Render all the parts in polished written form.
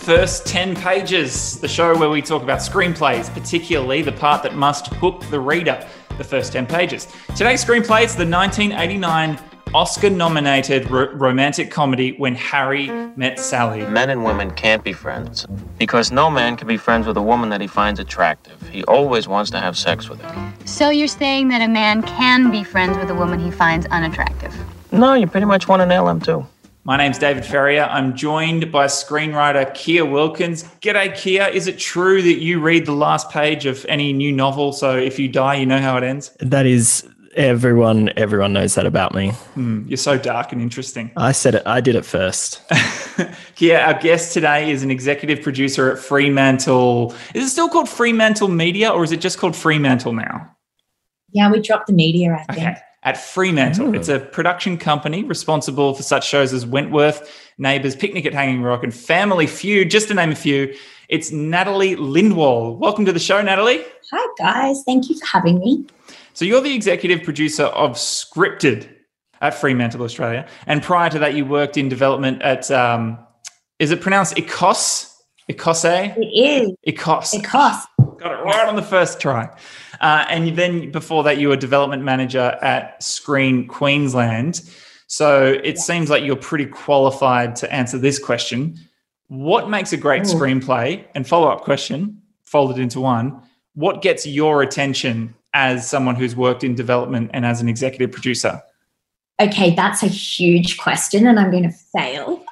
First 10 Pages, the show where we talk about screenplays, particularly the part that must hook the reader, the first 10 pages. Today's screenplay is the 1989 Oscar-nominated romantic comedy When Harry Met Sally. Men and women can't be friends because no man can be friends with a woman that he finds attractive. He always wants to have sex with her. So you're saying that a man can be friends with a woman he finds unattractive? No, you pretty much want to nail him too. My name's David Ferrier. I'm joined by screenwriter Kia Wilkins. G'day, Kia. Is it true that you read the last page of any new novel, so if you die, you know how it ends? That is, everyone knows that about me. You're so dark and interesting. I said it. I did it first. Kia, our guest today is an executive producer at Fremantle. Is it still called Fremantle Media, or is it just called Fremantle now? Yeah, we dropped the media, I think. Okay. At Fremantle. It's a production company responsible for such shows as Wentworth, Neighbours, Picnic at Hanging Rock, and Family Feud, just to name a few. It's Natalie Lindwall. Welcome to the show, Natalie. Hi, guys. Thank you for having me. So you're the executive producer of Scripted at Fremantle, Australia. And prior to that, you worked in development at, is it pronounced ICOS? ICOSE? It is. ICOS. ICOS. Got it right on the first try. And then before that, you were development manager at Screen Queensland. So it seems like you're pretty qualified to answer this question. What makes a great screenplay? And follow-up question, folded into one. What gets your attention as someone who's worked in development and as an executive producer? Okay, that's a huge question and I'm going to fail.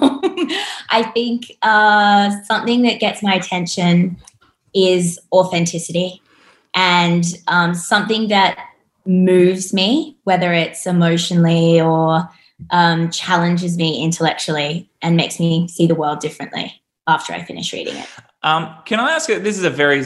I think something that gets my attention is authenticity. And something that moves me, whether it's emotionally or challenges me intellectually and makes me see the world differently after I finish reading it. Can I ask you, this is a very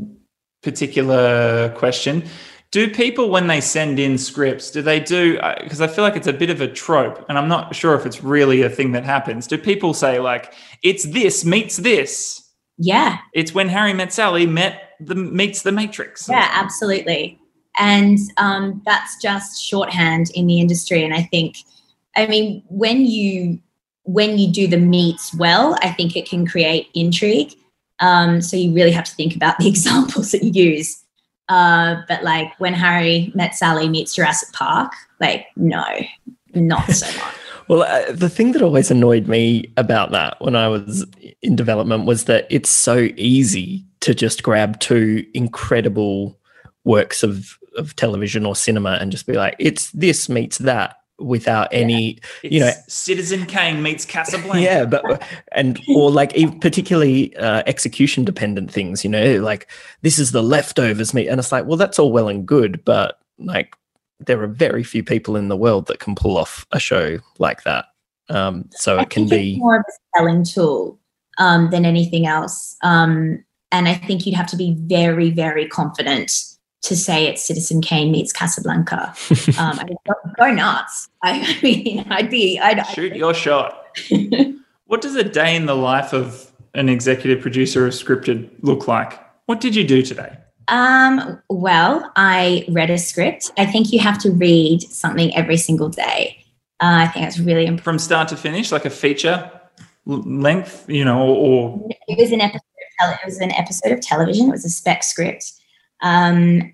particular question. Do people, when they send in scripts, do they do, because I feel like it's a bit of a trope and I'm not sure if it's really a thing that happens. Do people say like, it's this meets this? Yeah. It's When Harry Met Sally meets the Matrix. Yeah, absolutely. And that's just shorthand in the industry. And I think, when you do the meets well, I think it can create intrigue. So you really have to think about the examples that you use. But like When Harry Met Sally meets Jurassic Park, no, not so much. Well, the thing that always annoyed me about that when I was in development was that it's so easy to just grab two incredible works of television or cinema and just be like, it's this meets that without any, Citizen Kane meets Casablanca. Yeah, or particularly execution dependent things, like this is The Leftovers meet, and it's like, well, that's all well and good, but like, there are very few people in the world that can pull off a show like that. So it can be it's more of a selling tool than anything else. And I think you'd have to be very, very confident to say it's Citizen Kane meets Casablanca. Go nuts. I'd shoot your shot. What does a day in the life of an executive producer of Scripted look like? What did you do today? Well, I read a script. I think you have to read something every single day. I think that's really important. From start to finish, like a feature length, or it was an episode. It was an episode of television. It was a spec script, and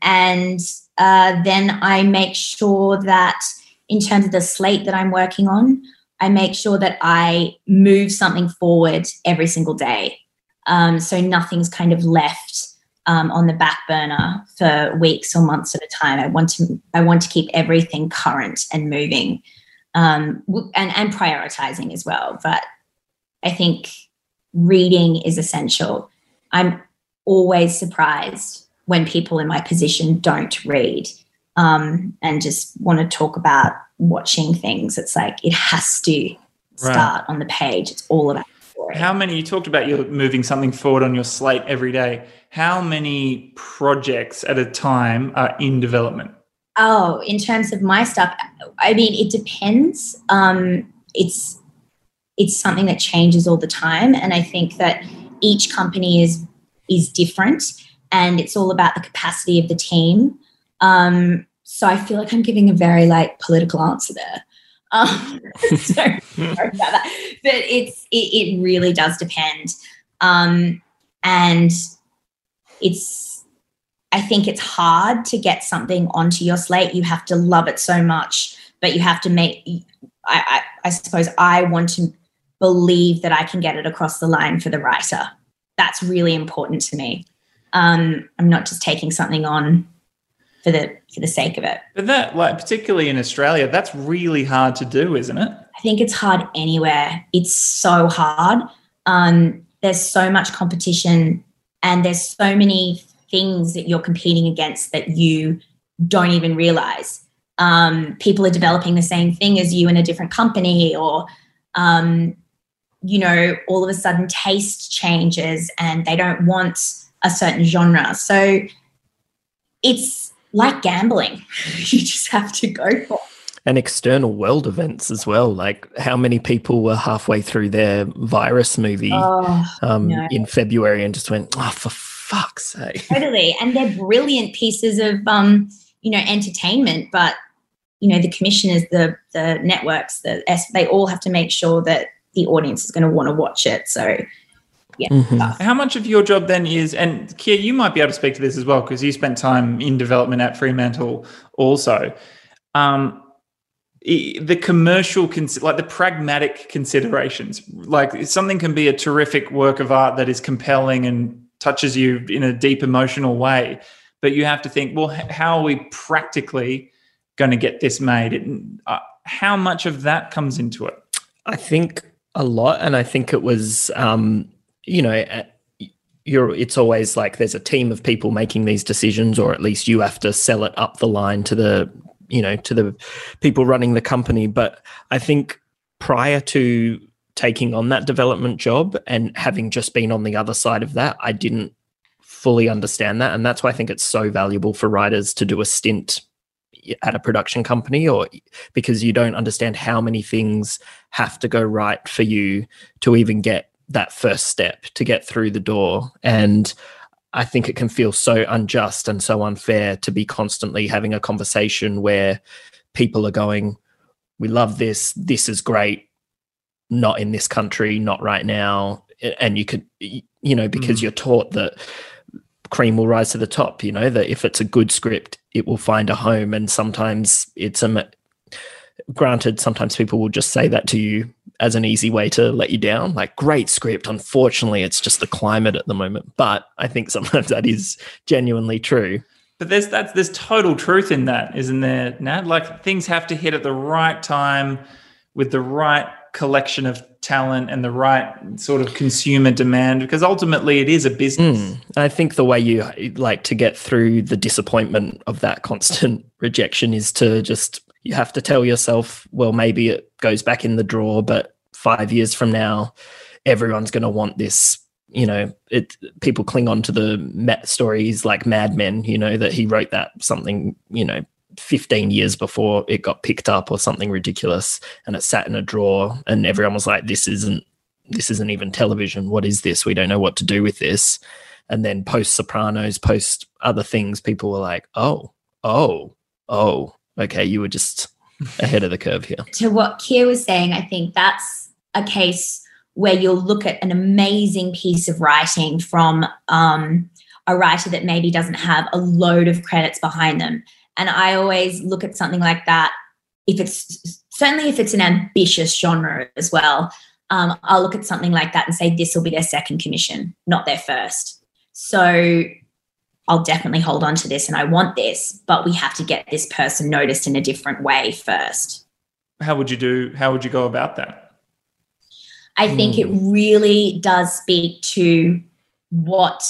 then I make sure that in terms of the slate that I'm working on, I make sure that I move something forward every single day, so nothing's kind of left on the back burner for weeks or months at a time. I want to keep everything current and moving, and prioritizing as well. But I think reading is essential. I'm always surprised when people in my position don't read and just want to talk about watching things. It's like it has to start on the page. It's all about the story. How many, you talked about you're moving something forward on your slate every day. How many projects at a time are in development? Oh, in terms of my stuff, it depends. It's something that changes all the time. And I think that each company is different and it's all about the capacity of the team. So I feel like I'm giving a very political answer there. Sorry about that. But it really does depend. And I think it's hard to get something onto your slate. You have to love it so much, but you have to I suppose I want to believe that I can get it across the line for the writer. That's really important to me. I'm not just taking something on for the sake of it. But that, like, particularly in Australia, that's really hard to do, isn't it? I think it's hard anywhere. It's so hard. There's so much competition, and there's so many things that you're competing against that you don't even realize. People are developing the same thing as you in a different company, or all of a sudden taste changes and they don't want a certain genre. So it's like gambling. You just have to go for it. And external world events as well. Like, how many people were halfway through their Virus movie in February and just went, oh, for fuck's sake. Totally. And they're brilliant pieces of, entertainment, but, the commissioners, the networks, they all have to make sure that the audience is going to want to watch it. So, yeah. Mm-hmm. How much of your job then is, and Kia, you might be able to speak to this as well because you spent time in development at Fremantle also, the commercial, like the pragmatic considerations, like something can be a terrific work of art that is compelling and touches you in a deep emotional way, but you have to think, well, how are we practically going to get this made? How much of that comes into it? I think a lot, and I think it was, it's always like there's a team of people making these decisions, or at least you have to sell it up the line to the people running the company. But I think prior to taking on that development job and having just been on the other side of that, I didn't fully understand that. And that's why I think it's so valuable for writers to do a stint at a production company, or because you don't understand how many things have to go right for you to even get that first step to get through the door. And I think it can feel so unjust and so unfair to be constantly having a conversation where people are going, we love this is great, not in this country, not right now. And you could, because you're taught that cream will rise to the top, that if it's a good script, it will find a home. And sometimes granted, sometimes people will just say that to you as an easy way to let you down, like, great script, unfortunately it's just the climate at the moment. But I think sometimes that is genuinely true. But there's total truth in that, isn't there, Nat? Like, things have to hit at the right time with the right collection of talent and the right sort of consumer demand, because ultimately it is a business. I think the way you like to get through the disappointment of that constant rejection is to just, you have to tell yourself, well, maybe it goes back in the drawer, but 5 years from now, everyone's going to want this. People cling on to the stories like Mad Men, that he wrote that something, 15 years before it got picked up or something ridiculous, and it sat in a drawer and everyone was like, this isn't even television. What is this? We don't know what to do with this. And then post Sopranos, post other things, people were like, oh, okay, you were just ahead of the curve here. To what Kia was saying, I think that's a case where you'll look at an amazing piece of writing from a writer that maybe doesn't have a load of credits behind them. And I always look at something like that, if it's an ambitious genre as well, I'll look at something like that and say, this will be their second commission, not their first. So I'll definitely hold on to this and I want this, but we have to get this person noticed in a different way first. How would you go about that? I think it really does speak to what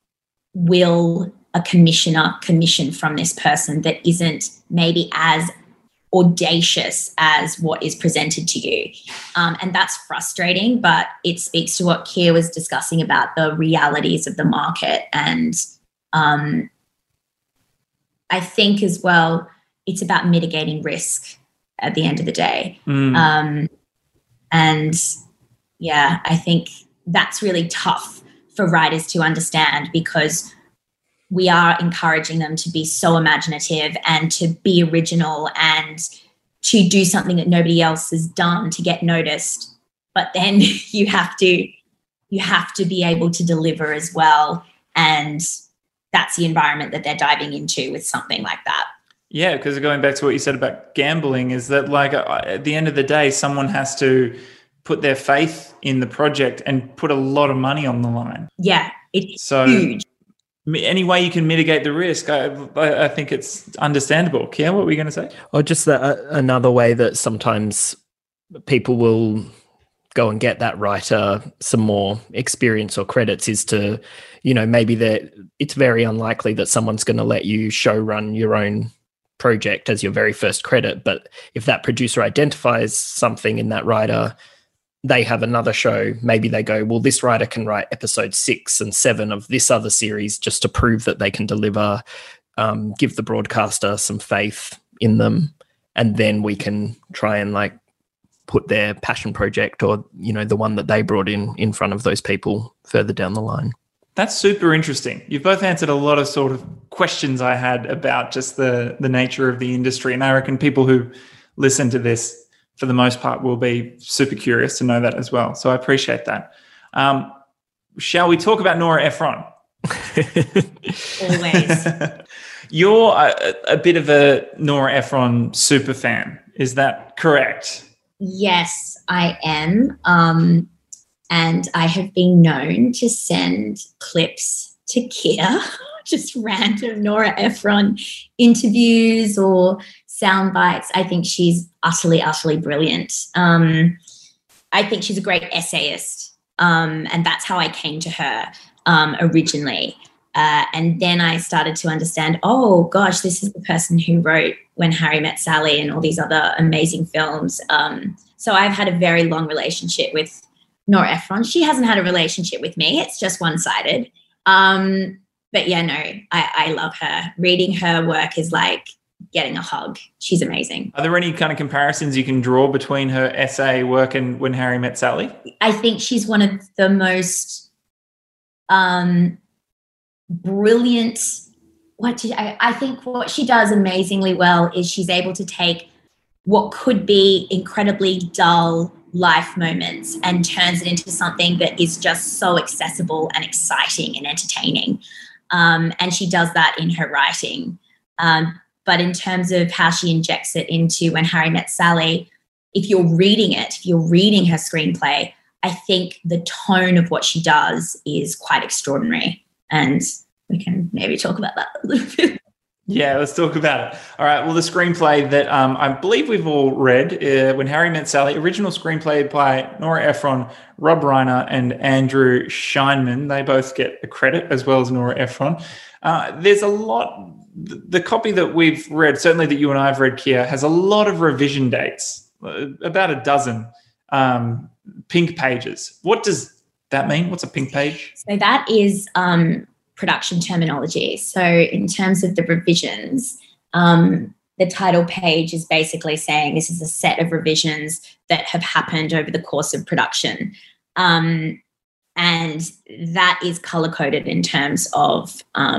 will a commissioner commission from this person that isn't maybe as audacious as what is presented to you. And that's frustrating, but it speaks to what Kia was discussing about the realities of the market. And I think as well, it's about mitigating risk at the end of the day. And yeah, I think that's really tough for writers to understand, because we are encouraging them to be so imaginative and to be original and to do something that nobody else has done to get noticed, but then you have to be able to deliver as well, and that's the environment that they're diving into with something like that. Yeah, because going back to what you said about gambling, is that like at the end of the day, someone has to put their faith in the project and put a lot of money on the line. Yeah, it's huge. Any way you can mitigate the risk, I think it's understandable. Kia, what were you going to say? Or just another way that sometimes people will go and get that writer some more experience or credits is to, maybe it's very unlikely that someone's going to let you show run your own project as your very first credit. But if that producer identifies something in that writer, they have another show, maybe they go, well, this writer can write episode 6 and 7 of this other series just to prove that they can deliver, give the broadcaster some faith in them. And then we can try and like put their passion project or, the one that they brought in front of those people further down the line. That's super interesting. You've both answered a lot of sort of questions I had about just the nature of the industry. And I reckon people who listen to this, for the most part, will be super curious to know that as well. So I appreciate that. Shall we talk about Nora Ephron? Always. You're a bit of a Nora Ephron super fan. Is that correct? Yes, I am. And I have been known to send clips to Kia, just random Nora Ephron interviews or sound bites. I think she's utterly, utterly brilliant. I think she's a great essayist. And that's how I came to her originally. And then I started to understand, oh, gosh, this is the person who wrote When Harry Met Sally and all these other amazing films. So I've had a very long relationship with Nora Ephron. She hasn't had a relationship with me. It's just one-sided. But yeah, no, I love her. Reading her work is like getting a hug. She's amazing. Are there any kind of comparisons you can draw between her essay work and When Harry Met Sally? I think she's one of the most brilliant. I think what she does amazingly well is she's able to take what could be incredibly dull life moments and turns it into something that is just so accessible and exciting and entertaining. And she does that in her writing. But in terms of how she injects it into When Harry Met Sally, if you're reading her screenplay, I think the tone of what she does is quite extraordinary. And we can maybe talk about that a little bit. Yeah, let's talk about it. All right. Well, the screenplay that I believe we've all read, When Harry Met Sally, original screenplay by Nora Ephron, Rob Reiner, and Andrew Scheinman. They both get a credit as well as Nora Ephron. There's a lot. The copy that we've read, certainly that you and I have read, Kia, has a lot of revision dates, about a dozen pink pages. What does that mean? What's a pink page? So that is production terminology. So in terms of the revisions, the title page is basically saying this is a set of revisions that have happened over the course of production. And that is color-coded in terms of,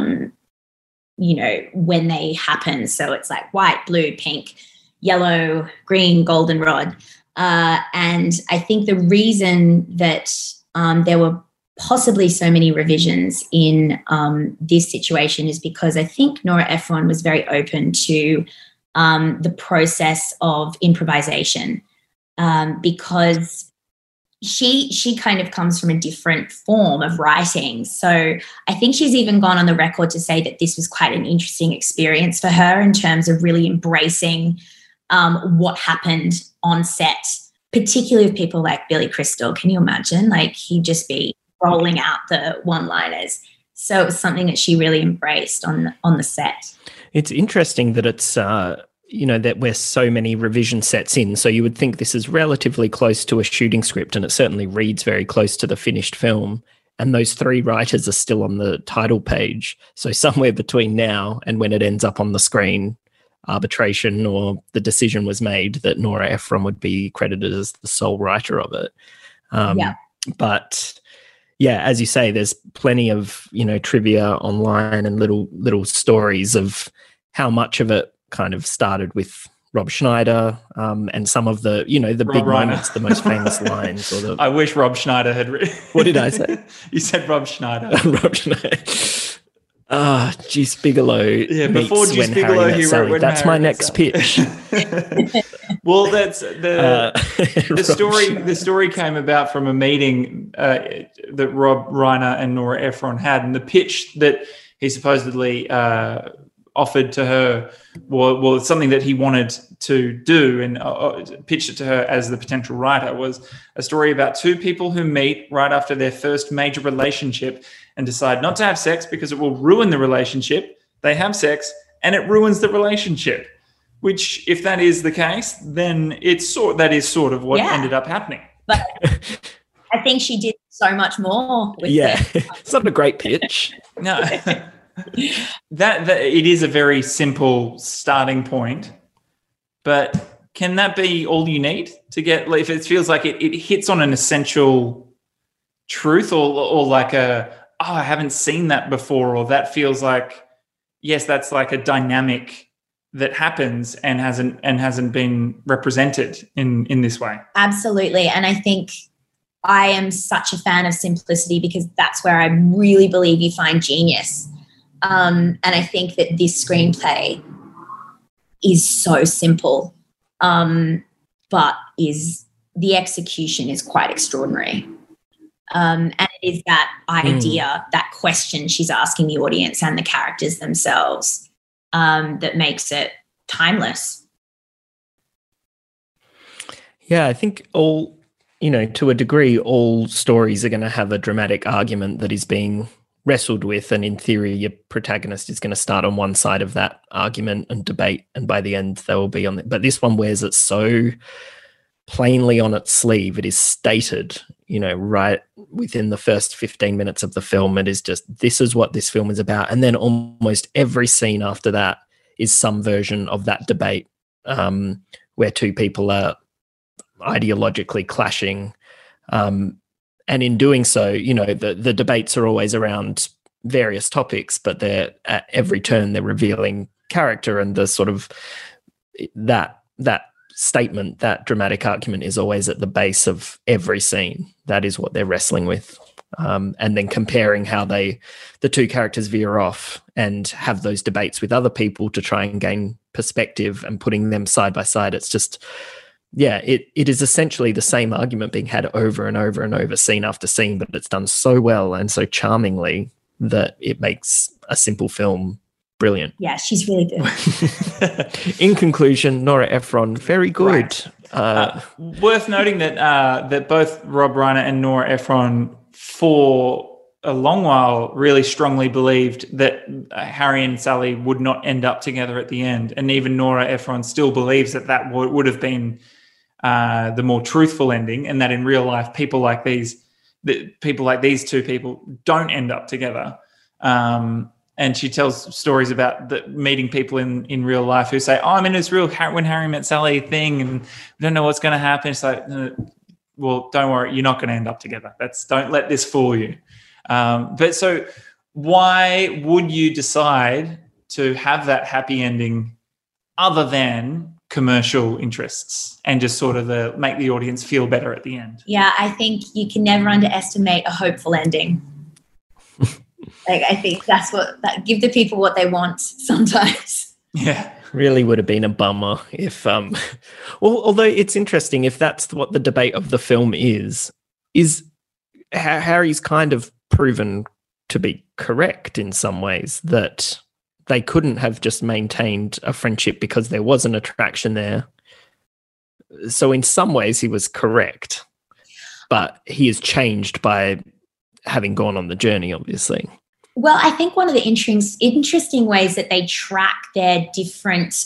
when they happen. So it's like white, blue, pink, yellow, green, goldenrod. And I think the reason that there were possibly so many revisions in this situation is because I think Nora Ephron was very open to the process of improvisation because she kind of comes from a different form of writing. So I think she's even gone on the record to say that this was quite an interesting experience for her in terms of really embracing what happened on set, particularly with people like Billy Crystal. Can you imagine? Like he'd just be rolling out the one-liners. So it was something that she really embraced on the set. It's interesting that it's, that we're so many revision sets in. So you would think this is relatively close to a shooting script, and it certainly reads very close to the finished film. And those 3 writers are still on the title page. So somewhere between now and when it ends up on the screen, arbitration or the decision was made that Nora Ephron would be credited as the sole writer of it. But yeah, as you say, there's plenty of, trivia online and little stories of how much of it kind of started with Rob Schneider, and some of the, the Rob big Reiner. moments, the most famous lines. Or the I wish Rob Schneider had written. What did I say? You said Rob Schneider. Rob Schneider. Juice Bigelow. Yeah, before meets Juice When Bigelow, Harry Met he wrote Sally. When That's Harry my Met next Sally. pitch. Well, that's the Rob story. Schneider. The story came about from a meeting that Rob Reiner and Nora Ephron had, and the pitch that he supposedly offered to her was something that he wanted to do, and pitched it to her as the potential writer, was a story about two people who meet right after their first major relationship and decide not to have sex because it will ruin the relationship. They have sex and it ruins the relationship, which, if that is the case, then that is sort of what ended up happening. But I think she did so much more with it. It's not a great pitch. No, that it is a very simple starting point, but can that be all you need to get? If it feels like it hits on an essential truth, or like I haven't seen that before, or that feels like, yes, that's like a dynamic that happens and hasn't been represented in this way. Absolutely. And I think I am such a fan of simplicity, because that's where I really believe you find genius. And I think that this screenplay is so simple, but the execution is quite extraordinary. And it is that idea, that question she's asking the audience and the characters themselves, that makes it timeless. Yeah, I think to a degree, all stories are going to have a dramatic argument that is being wrestled with, and in theory, your protagonist is going to start on one side of that argument and debate, and by the end, they will be on it. But this one wears it so plainly on its sleeve. It is stated, right within the first 15 minutes of the film. It is just, this is what this film is about. And then almost every scene after that is some version of that debate, where two people are ideologically clashing. And in doing so, the debates are always around various topics, but they're at every turn, they're revealing character, and the sort of that statement, that dramatic argument is always at the base of every scene. That is what they're wrestling with. And then comparing how the two characters veer off and have those debates with other people to try and gain perspective, and putting them side by side. It's just, it is essentially the same argument being had over and over and over, scene after scene, but it's done so well and so charmingly that it makes a simple film brilliant. Yeah, she's really good. In conclusion, Nora Ephron, very good. Right. Worth noting that both Rob Reiner and Nora Ephron, for a long while, really strongly believed that Harry and Sally would not end up together at the end, and even Nora Ephron still believes that would have been the more truthful ending, and that in real life, people like these two people don't end up together. And she tells stories about meeting people in real life who say, I'm in this real When Harry Met Sally thing, and we don't know what's going to happen. It's like, well, don't worry, you're not going to end up together. Don't let this fool you. But so why would you decide to have that happy ending other than commercial interests and just sort of make the audience feel better at the end? Yeah, I think you can never underestimate a hopeful ending. I think that give the people what they want sometimes. Yeah. Really would have been a bummer if, although it's interesting, if that's what the debate of the film is Harry's kind of proven to be correct in some ways, that they couldn't have just maintained a friendship because there was an attraction there. So in some ways he was correct, but he is changed by having gone on the journey, obviously. Well, I think one of the interesting ways that they track their different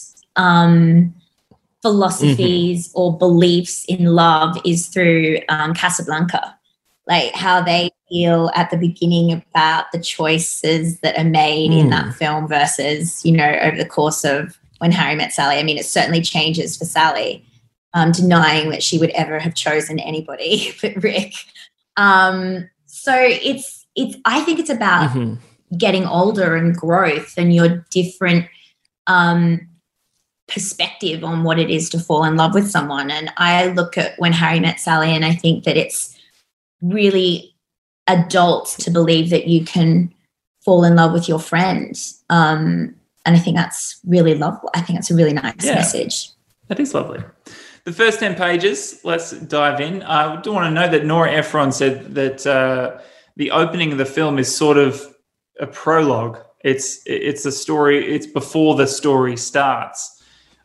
philosophies or beliefs in love is through Casablanca, like how they feel at the beginning about the choices that are made in that film versus, over the course of When Harry Met Sally. I mean, it certainly changes for Sally, denying that she would ever have chosen anybody but Rick. So I think it's about getting older and growth and your different perspective on what it is to fall in love with someone. And I look at When Harry Met Sally, and I think that it's really adult to believe that you can fall in love with your friend. And I think that's really lovely. I think it's a really nice message. That is lovely. The first 10 pages, let's dive in. I do want to know that Nora Ephron said that the opening of the film is sort of a prologue. It's a story. It's before the story starts.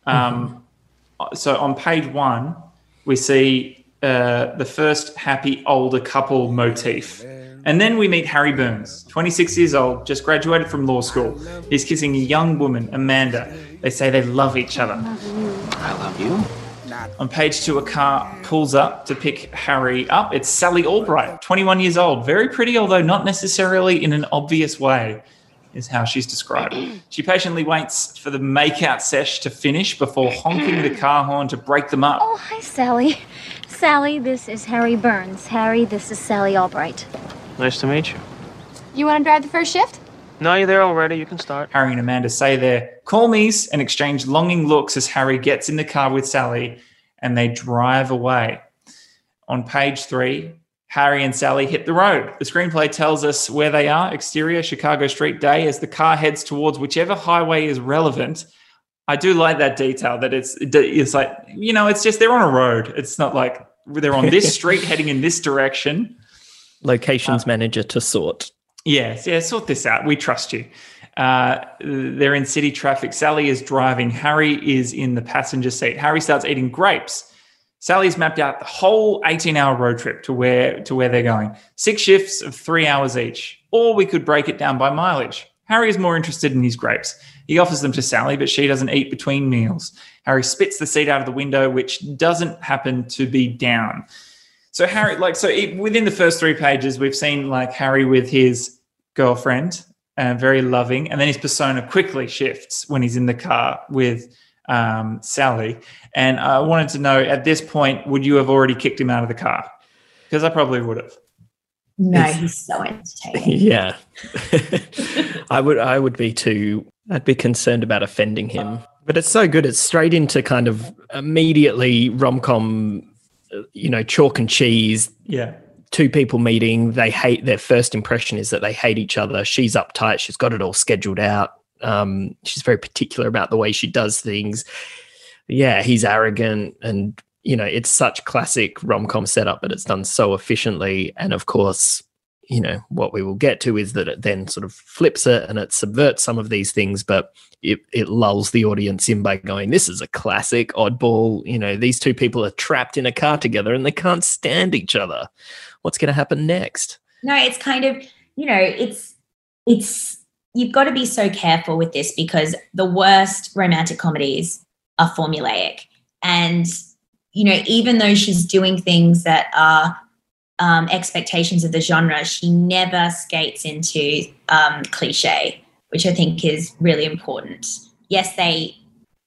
So on page 1, we see the first happy older couple motif. And then we meet Harry Burns, 26 years old, just graduated from law school. He's kissing a young woman, Amanda. They say they love each other. I love you. On page 2, a car pulls up to pick Harry up. It's Sally Albright, 21 years old. Very pretty, although not necessarily in an obvious way, is how she's described. She patiently waits for the make-out sesh to finish before honking the car horn to break them up. Oh, hi, Sally. Sally, this is Harry Burns. Harry, this is Sally Albright. Nice to meet you. You want to drive the first shift? No, you're there already. You can start. Harry and Amanda say their call me's and exchange longing looks as Harry gets in the car with Sally and they drive away. On page 3, Harry and Sally hit the road. The screenplay tells us where they are, exterior, Chicago street, day, as the car heads towards whichever highway is relevant. I do like that detail that it's like, you know, it's just they're on a road. It's not like they're on this street heading in this direction. Locations manager to sort. Yes, sort this out. We trust you. They're in city traffic. Sally is driving. Harry is in the passenger seat. Harry starts eating grapes. Sally's mapped out the whole 18-hour road trip to where they're going. 6 shifts of 3 hours each. Or we could break it down by mileage. Harry is more interested in his grapes. He offers them to Sally, but she doesn't eat between meals. Harry spits the seat out of the window, which doesn't happen to be down. So Harry, within the first 3 pages, we've seen Harry with his girlfriend, very loving, and then his persona quickly shifts when he's in the car with Sally. And I wanted to know, at this point, would you have already kicked him out of the car? Because I probably would have. No, he's so entertaining. Yeah, I would be too. I'd be concerned about offending him. But it's so good. It's straight into kind of immediately rom-com. Chalk and cheese. Yeah. 2 people meeting. They hate. Their first impression is that they hate each other. She's uptight. She's got it all scheduled out. She's very particular about the way she does things. Yeah, he's arrogant, and it's such classic rom-com setup, but it's done so efficiently. And of course, what we will get to is that it then sort of flips it and it subverts some of these things, but it lulls the audience in by going, this is a classic oddball. These 2 people are trapped in a car together and they can't stand each other. What's going to happen next? No, it's kind of, it's you've got to be so careful with this because the worst romantic comedies are formulaic. And, even though she's doing things that are expectations of the genre, she never skates into cliche, which I think is really important. Yes, they,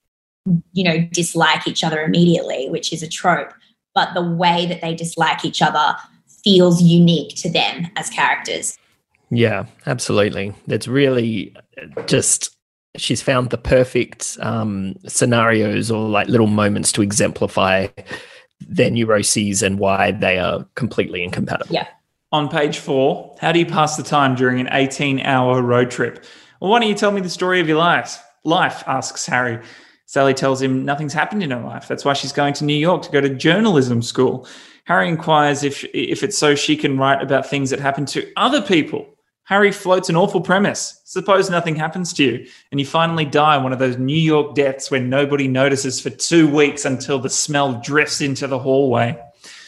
dislike each other immediately, which is a trope, but the way that they dislike each other feels unique to them as characters. Yeah, absolutely. It's really just, she's found the perfect scenarios or little moments to exemplify their neuroses and why they are completely incompatible. Yeah. On page 4, how do you pass the time during an 18-hour road trip? Well, why don't you tell me the story of your life, asks Harry. Sally tells him nothing's happened in her life. That's why she's going to New York to go to journalism school. Harry inquires if it's so she can write about things that happen to other people. Harry floats an awful premise. Suppose nothing happens to you and you finally die one of those New York deaths where nobody notices for 2 weeks until the smell drifts into the hallway.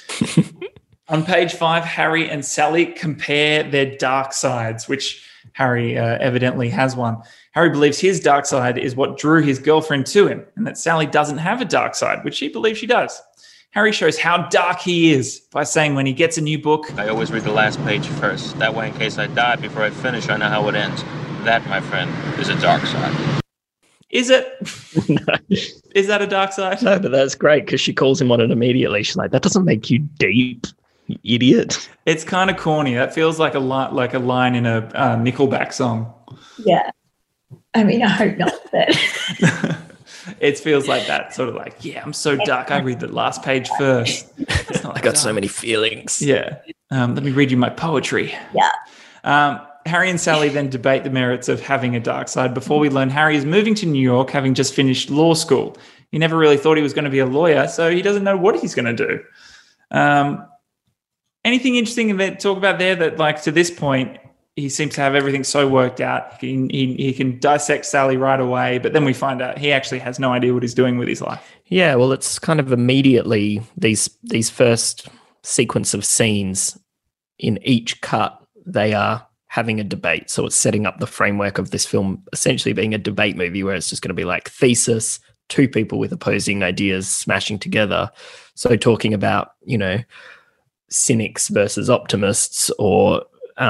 On page 5, Harry and Sally compare their dark sides, which Harry evidently has one. Harry believes his dark side is what drew his girlfriend to him and that Sally doesn't have a dark side, which he believes she does. Harry shows how dark he is by saying when he gets a new book, I always read the last page first. That way, in case I die before I finish, I know how it ends. That, my friend, is a dark side. Is it? No. Is that a dark side? No, but that's great because she calls him on it immediately. She's like, that doesn't make you deep, you idiot. It's kind of corny. That feels like a line in a Nickelback song. Yeah. I mean, I hope not, but... It feels like that sort of like, yeah, I'm so dark. I read the last page first. It's not I got so many feelings. Yeah. Let me read you my poetry. Yeah. Harry and Sally then debate the merits of having a dark side before we learn Harry is moving to New York, having just finished law school. He never really thought he was going to be a lawyer, so he doesn't know what he's going to do. Anything interesting to talk about there that, like, to this point, he seems to have everything so worked out. He can dissect Sally right away, but then we find out he actually has no idea what he's doing with his life. Yeah, well, it's kind of immediately these first sequence of scenes in each cut, they are having a debate. So it's setting up the framework of this film essentially being a debate movie where it's just going to be like thesis, two people with opposing ideas smashing together. So talking about, you know, cynics versus optimists, or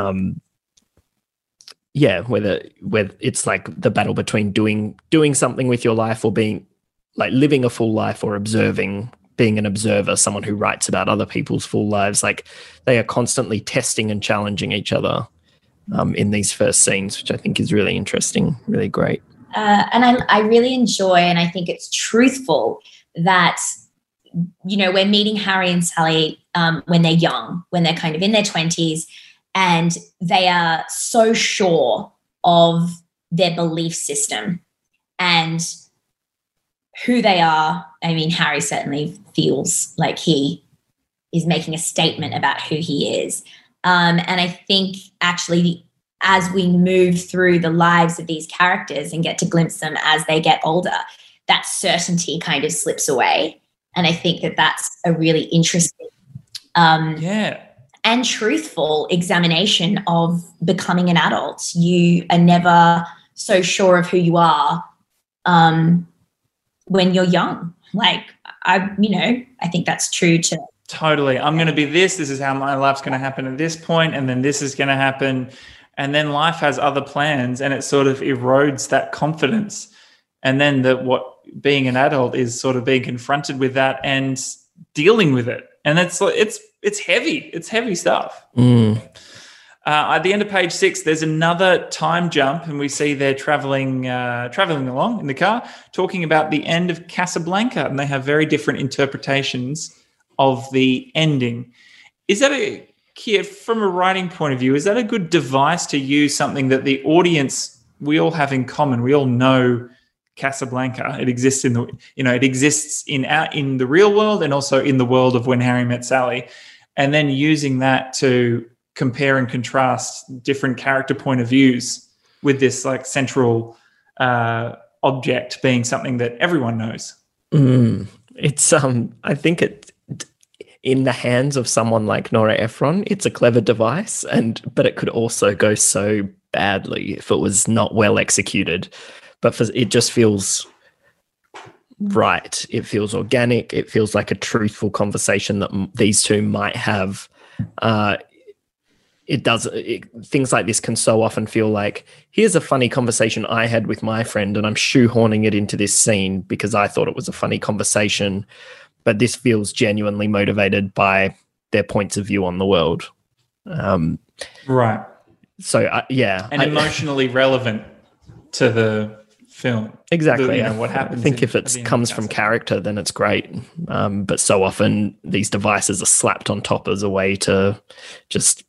whether it's like the battle between doing something with your life or being like living a full life, or being an observer, someone who writes about other people's full lives. Like they are constantly testing and challenging each other in these first scenes, which I think is really interesting, really great. And I really enjoy, and I think it's truthful that, you know, we're meeting Harry and Sally when they're young, when they're kind of in their 20s, and they are so sure of their belief system and who they are. I mean, Harry certainly feels like he is making a statement about who he is. And I think actually as we move through the lives of these characters and get to glimpse them as they get older, that certainty kind of slips away. And I think that that's a really interesting and truthful examination of becoming an adult. You are never so sure of who you are when you're young. Like, I think that's true too. Totally. I'm going to be this. This is how my life's going to happen at this point, and then this is going to happen. And then life has other plans, and it sort of erodes that confidence. And then being an adult is sort of being confronted with that and dealing with it. And it's heavy. It's heavy stuff. At the end of page 6, there's another time jump, and we see they're traveling along in the car, talking about the end of Casablanca, and they have very different interpretations of the ending. Is that from a writing point of view, is that a good device to use something that the audience, we all have in common? We all know Casablanca. It exists in the real world and also in the world of When Harry Met Sally, and then using that to compare and contrast different character point of views with this like central object being something that everyone knows. It's I think it, in the hands of someone like Nora Ephron, it's a clever device, but it could also go so badly if it was not well executed. But it just feels right. It feels organic. It feels like a truthful conversation that these two might have. Things like this can so often feel like, here's a funny conversation I had with my friend, and I'm shoehorning it into this scene because I thought it was a funny conversation. But this feels genuinely motivated by their points of view on the world. Right. So, And emotionally relevant to the film. Exactly. What happens. I think if it comes from character, then it's great. But so often these devices are slapped on top as a way to just,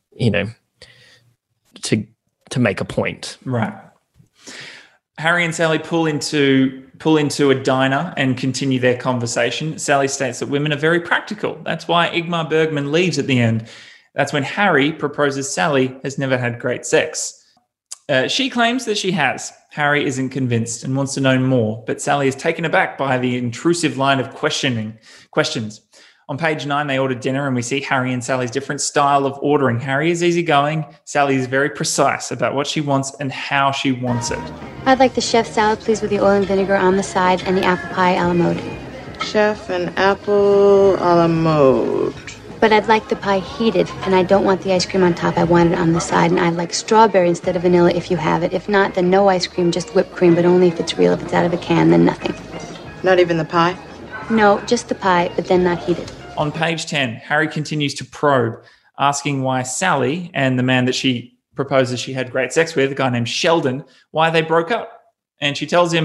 to make a point. Right. Harry and Sally pull into a diner and continue their conversation. Sally states that women are very practical. That's why Ingmar Bergman leaves at the end. That's when Harry proposes Sally has never had great sex. She claims that she has. Harry isn't convinced and wants to know more, but Sally is taken aback by the intrusive line of questions. On page 9, they order dinner, and we see Harry and Sally's different style of ordering. Harry is easygoing. Sally is very precise about what she wants and how she wants it. I'd like the chef salad, please, with the oil and vinegar on the side, and the apple pie a la mode. Chef and apple a la mode. But I'd like the pie heated, and I don't want the ice cream on top. I want it on the side, and I'd like strawberry instead of vanilla if you have it. If not, then no ice cream, just whipped cream, but only if it's real. If it's out of a can, then nothing. Not even the pie? No, just the pie, but then not heated. On page 10, Harry continues to probe, asking why Sally and the man that she proposes she had great sex with, a guy named Sheldon, why they broke up. And she tells him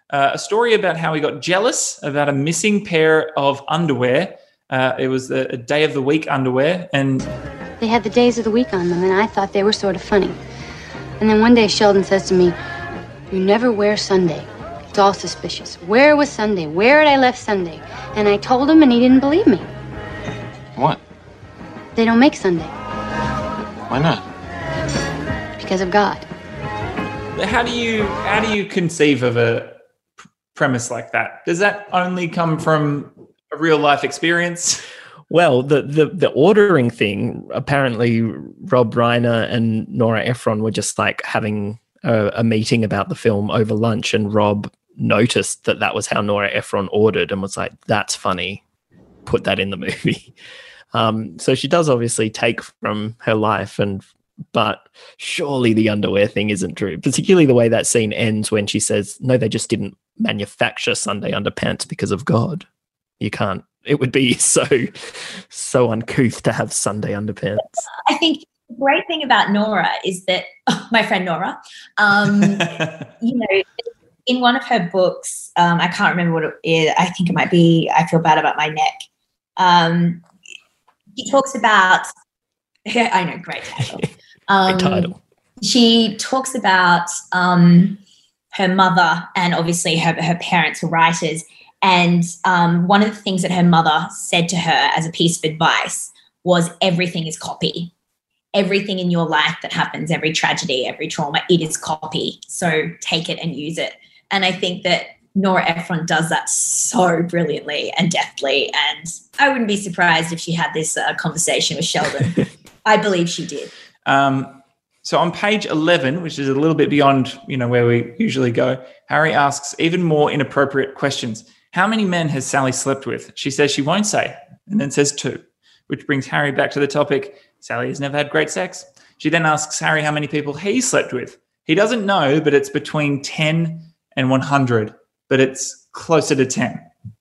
a story about how he got jealous about a missing pair of underwear. It was a day of the week underwear, and They had the days of the week on them, and I thought they were sort of funny. And then one day Sheldon says to me, "You never wear Sunday. It's all suspicious. Where was Sunday? Where had I left Sunday?" And I told him, and he didn't believe me. What? They don't make Sunday Why not? because of God. how do you conceive of a premise like that? Does that only come from a real life experience? Well, the ordering thing, apparently Rob Reiner and Nora Ephron were just like having a meeting about the film over lunch, and Rob noticed that was how Nora Ephron ordered and was like, "That's funny, put that in the movie." So she does obviously take from her life, but surely the underwear thing isn't true, particularly the way that scene ends when she says, "No, they just didn't manufacture Sunday underpants because of God." You can't. It would be so uncouth to have Sunday underpants. I think the great thing about Nora is that my friend Nora, in one of her books, I can't remember what it is. I think it might be "I Feel Bad About My Neck." She talks about. I know, great title. Great title. She talks about her mother, and obviously her parents were writers. And one of the things that her mother said to her as a piece of advice was, everything is copy. Everything in your life that happens, every tragedy, every trauma, it is copy. So take it and use it. And I think that Nora Ephron does that so brilliantly and deftly. And I wouldn't be surprised if she had this conversation with Sheldon. I believe she did. So on page 11, which is a little bit beyond, where we usually go, Harry asks even more inappropriate questions. How many men has Sally slept with? She says she won't say, and then says 2, which brings Harry back to the topic. Sally has never had great sex. She then asks Harry how many people he slept with. He doesn't know, but it's between 10 and 100, but it's closer to 10.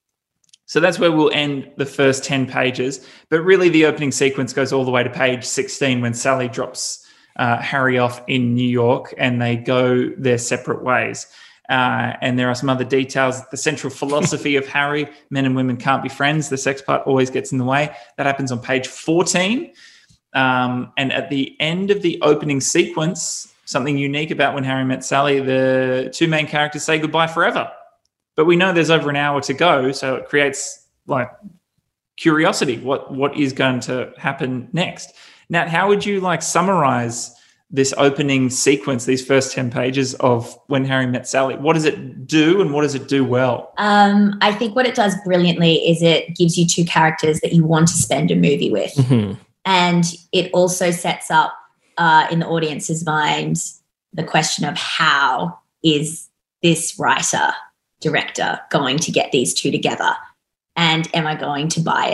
So that's where we'll end the first 10 pages. But really the opening sequence goes all the way to page 16 when Sally drops Harry off in New York and they go their separate ways. And there are some other details. The central philosophy of Harry, men and women can't be friends. The sex part always gets in the way. That happens on page 14. And at the end of the opening sequence, something unique about When Harry Met Sally, the 2 main characters say goodbye forever. But we know there's over an hour to go, so it creates like curiosity. What is going to happen next? Nat, how would you summarize this opening sequence, these first 10 pages of When Harry Met Sally? What does it do and what does it do well? I think what it does brilliantly is it gives you 2 characters that you want to spend a movie with. Mm-hmm. And it also sets up in the audience's mind the question of how is this writer, director going to get these 2 together? And am I going to buy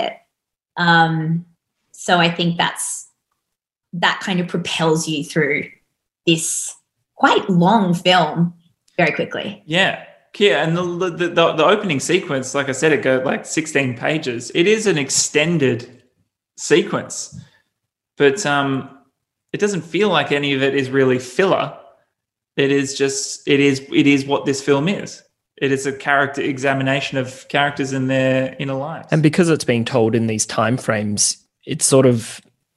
it? So I think that kind of propels you through this quite long film very quickly. Yeah. And the opening sequence, like I said, it goes 16 pages. It is an extended sequence, but it doesn't feel like any of it is really filler. It is what this film is. It is a character examination of characters in their inner lives. And because it's being told in these time frames, it's sort of,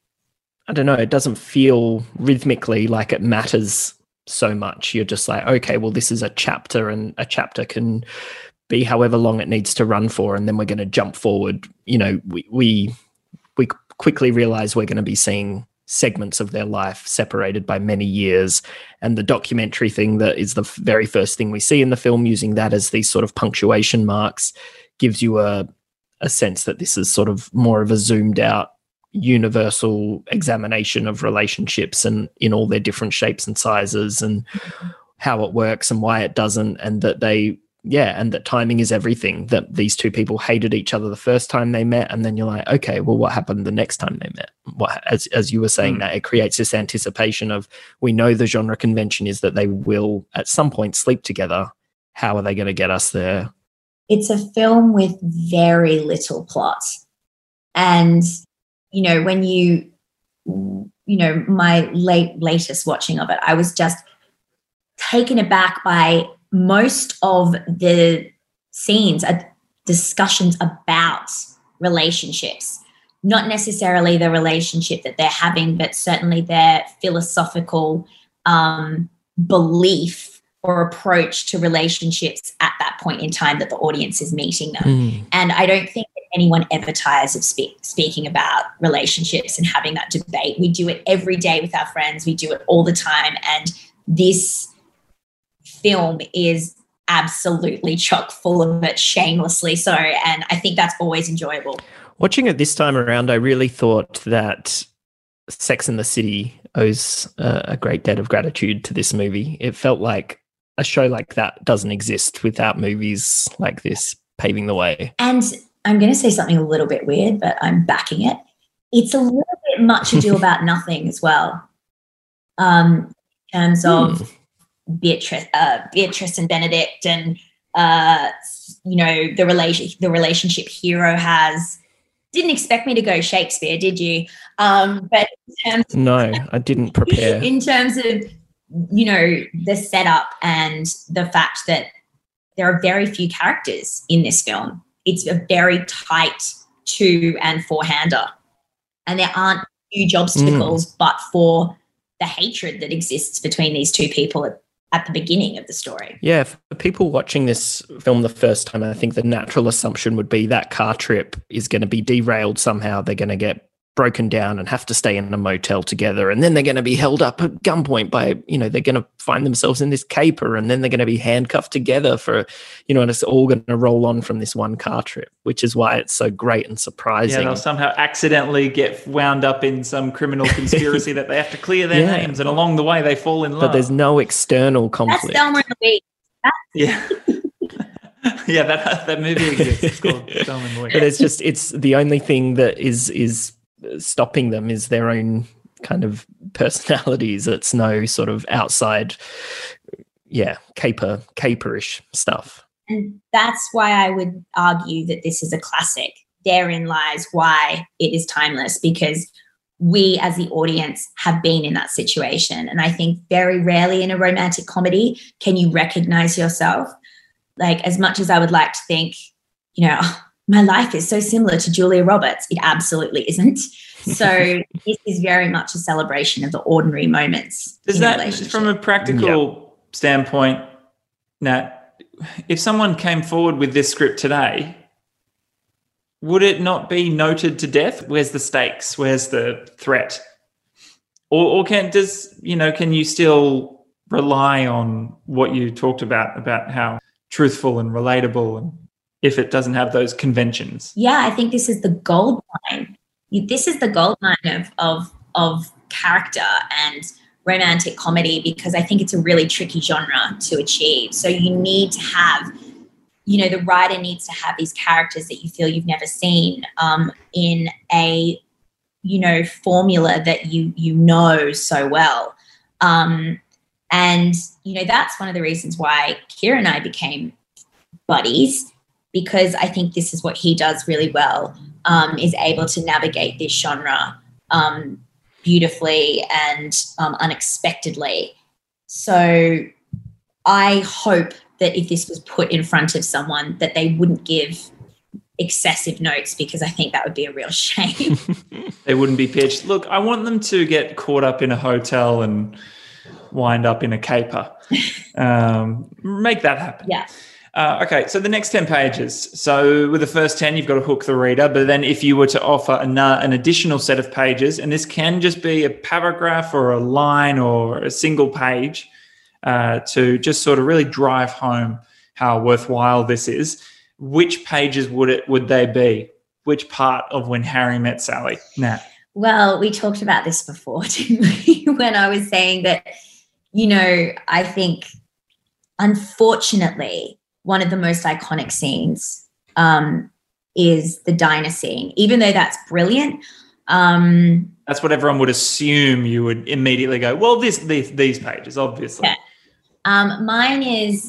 I don't know, it doesn't feel rhythmically like it matters so much. You're just like, okay, well, this is a chapter and a chapter can be however long it needs to run for. And then we're going to jump forward. We quickly realize we're going to be seeing segments of their life separated by many years. And the documentary thing that is the very first thing we see in the film, using that as these sort of punctuation marks, gives you a sense that this is sort of more of a zoomed out universal examination of relationships and in all their different shapes and sizes and how it works and why it doesn't, and that and that timing is everything, that these 2 people hated each other the first time they met, and then you're like, okay, well, what happened the next time they met? As you were saying, that it creates this anticipation of, we know the genre convention is that they will at some point sleep together. How are they going to get us there? It's a film with very little plot. And when my latest watching of it, I was just taken aback by most of the scenes are discussions about relationships, not necessarily the relationship that they're having, but certainly their philosophical belief or approach to relationships at that point in time that the audience is meeting them. And I don't think that anyone ever tires of speaking about relationships and having that debate. We do it every day with our friends. We do it all the time. And this film is absolutely chock full of it, shamelessly so. And I think that's always enjoyable. Watching it this time around, I really thought that Sex and the City owes a great debt of gratitude to this movie. It felt like a show like that doesn't exist without movies like this paving the way. And I'm going to say something a little bit weird, but I'm backing it. It's a little bit much ado about nothing as well. In terms of Beatrice and Benedict, and the relationship Hero has. Didn't expect me to go Shakespeare, did you? But in terms of, no, I didn't prepare. In terms of the setup and the fact that there are very few characters in this film. It's a very tight 2- and 4-hander, and there aren't huge obstacles but for the hatred that exists between these two people at the beginning of the story. Yeah, for people watching this film the first time, I think the natural assumption would be that car trip is going to be derailed somehow. They're going to get broken down and have to stay in a motel together, and then they're going to be held up at gunpoint by, they're going to find themselves in this caper, and then they're going to be handcuffed together for, and it's all going to roll on from this one car trip, which is why it's so great and surprising. Yeah, they'll somehow accidentally get wound up in some criminal conspiracy that they have to clear their names, and along the way they fall in love. But there's no external conflict. That's Thelma and Louise. Yeah. Yeah, that movie exists. It's called Thelma and Louise. But it's the only thing that is stopping them is their own kind of personalities. It's no sort of outside, caperish stuff. And that's why I would argue that this is a classic. Therein lies why it is timeless, because we as the audience have been in that situation. And I think very rarely in a romantic comedy can you recognize yourself. Like, as much as I would like to think, my life is so similar to Julia Roberts, it absolutely isn't. So this is very much a celebration of the ordinary moments. Does that, from a practical standpoint, Nat, if someone came forward with this script today, would it not be noted to death? Where's the stakes? Where's the threat? Or can you still rely on what you talked about how truthful and relatable, and if it doesn't have those conventions? Yeah, I think this is the gold mine. This is the gold mine of character and romantic comedy, because I think it's a really tricky genre to achieve. So you need to have, the writer needs to have these characters that you feel you've never seen in a, formula that you know so well. And, that's one of the reasons why Kira and I became buddies, because I think this is what he does really well, is able to navigate this genre beautifully and unexpectedly. So I hope that if this was put in front of someone, that they wouldn't give excessive notes, because I think that would be a real shame. They wouldn't be pitched. Look, I want them to get caught up in a hotel and wind up in a caper. Make that happen. Yeah. Okay, so the next 10 pages. So with the first 10, you've got to hook the reader. But then if you were to offer an additional set of pages, and this can just be a paragraph or a line or a single page to just sort of really drive home how worthwhile this is, which pages would they be? Which part of When Harry Met Sally? Nat? Well, we talked about this before, didn't we? When I was saying that, I think, unfortunately, one of the most iconic scenes is the diner scene, even though that's brilliant. That's what everyone would assume. You would immediately go, well, these pages, obviously. Yeah. Mine is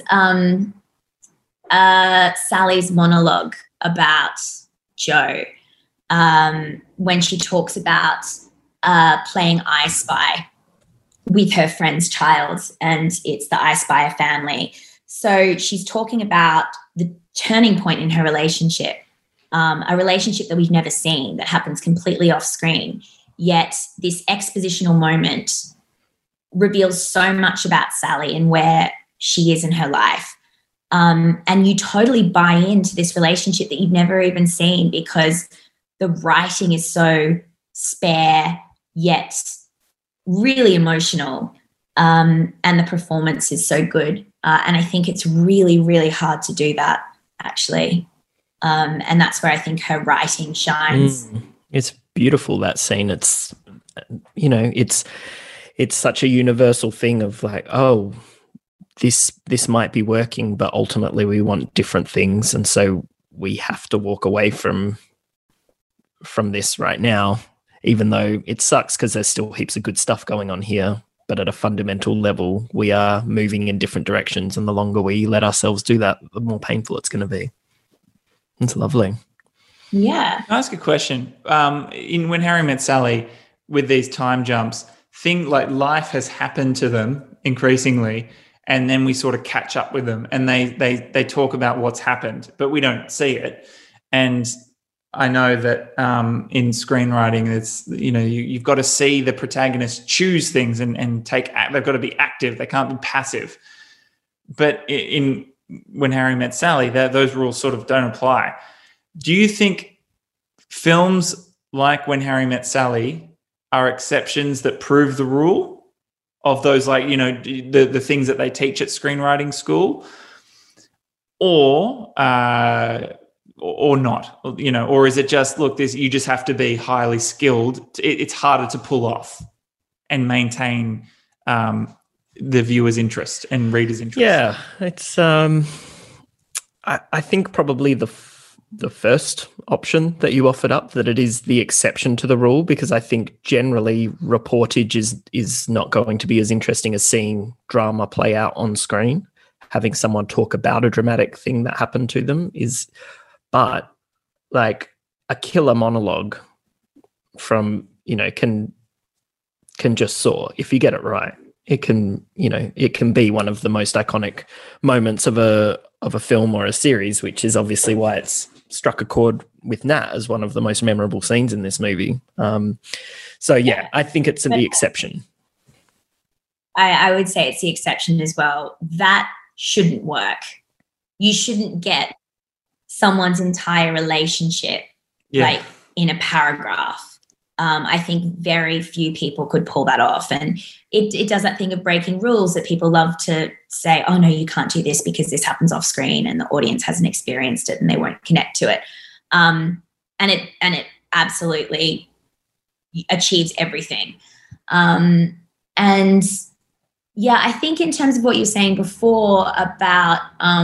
Sally's monologue about Jo, when she talks about playing I Spy with her friend's child, and it's the I Spy family So she's talking about the turning point in her relationship, a relationship that we've never seen that happens completely off screen. Yet this expositional moment reveals so much about Sally and where she is in her life. And you totally buy into this relationship that you've never even seen because the writing is so spare yet really emotional, and the performance is so good. And I think it's really, really hard to do that, actually. And that's where I think her writing shines. It's beautiful, that scene. It's, you know, it's such a universal thing of like, oh, this might be working, but ultimately we want different things, and so we have to walk away from this right now, even though it sucks because there's still heaps of good stuff going on here. But at a fundamental level, we are moving in different directions, and the longer we let ourselves do that, the more painful it's going to be. It's lovely. Yeah. Can I ask a question? In When Harry Met Sally, with these time jumps, things like life has happened to them increasingly, and then we sort of catch up with them, and they talk about what's happened, but we don't see it. And I know that in screenwriting, it's, you know, you've got to see the protagonist choose things and take. They've got to be active. They can't be passive. But in When Harry Met Sally, those rules sort of don't apply. Do you think films like When Harry Met Sally are exceptions that prove the rule of those, like, you know, the things that they teach at screenwriting school, or not, you know, or is it just, look, you just have to be highly skilled. It's harder to pull off and maintain the viewer's interest and reader's interest. Yeah, it's I think probably the first option that you offered up, that it is the exception to the rule, because I think generally reportage is not going to be as interesting as seeing drama play out on screen. Having someone talk about a dramatic thing that happened to them is, but like a killer monologue from, you know, can just soar if you get it right. It can, you know, it can be one of the most iconic moments of a film or a series, which is obviously why it's struck a chord with Nat as one of the most memorable scenes in this movie. So yeah, I think it's the exception. I would say it's the exception as well. That shouldn't work. You shouldn't get someone's entire relationship like in a paragraph. I think very few people could pull that off. And it does that thing of breaking rules that people love to say, oh, no, you can't do this because this happens off screen and the audience hasn't experienced it and they won't connect to it. And it absolutely achieves everything. And yeah, I think in terms of what you were saying before about,